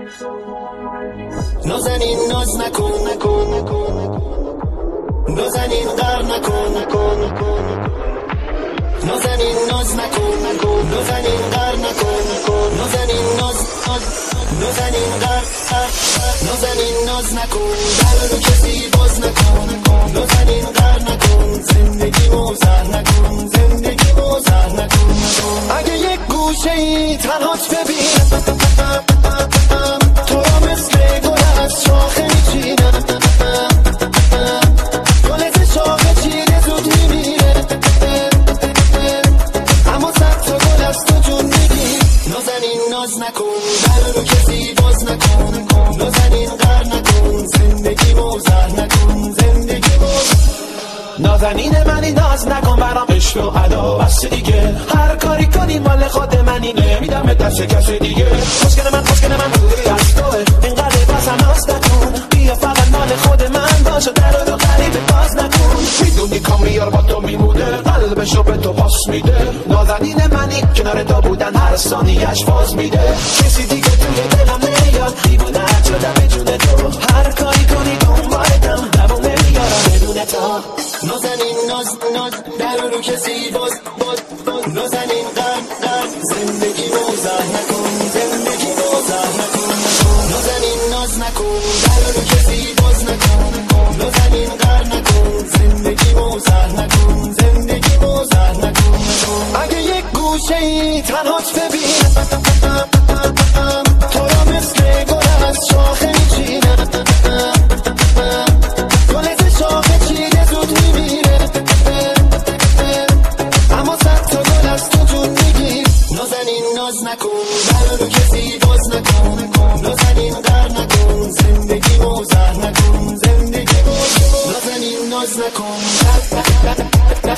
نازنین ناز نکن نازنین غر نکن نازنین ناز نکن نازنین غر نکن نازنین نازنین غر نازنین ناز نکن در رو کسی باز نکن نازنین غر نکن زندگی موزر نکن زندگی موزر نکن اگه یک گوشه ای تنهات ببین تو را مثل گل از شاخه میچینم گل ز شاخه چیده زود میمیره اما صد تا گل از تو جون میگی نازنین ناز نکن در رو کسی باز نکن نازنین غر نکن زندگی موزر نکن زندگی موزر نازنین منی ناز نکن برام عشق و ادا بس دیگه هر کاری کنی مال خود منی نمیدم دست کسی دیگه مشکل من از توه اینقدر بازم ناز نکن بیا فقط مال خود من باشه در رو غریبه باز نکن میدونی کامیار با تو میمونه قلبشو به تو پاس میده نازنین منی کنار تو بودن هر ثانیه‌اش فاز میده کسی دیگه توی دلم نمیاد دیوونه شدم جون تو هر کاری کنی دنبالتم دوام نمیارم بدون تو نازنین ناز در رو کسی باز نازنین غر زندگی موزر نکن زندگی موزر نکن نازنین ناز نکن در رو کسی باز نکن نازنین غر نکن زندگی موزر نکن زندگی موزر نکن اگه یک گوشه ای تنهات ببین تو را مثل گل از شاخه میچینم گل ز شاخه چیده زود میمیره اما صد تا گل از تو جون میگی نازنین ناز نکن در رو کسی باز نکن نازنین غر نکن زندگی موزر نکن زندگی موزر نازنین ناز نکن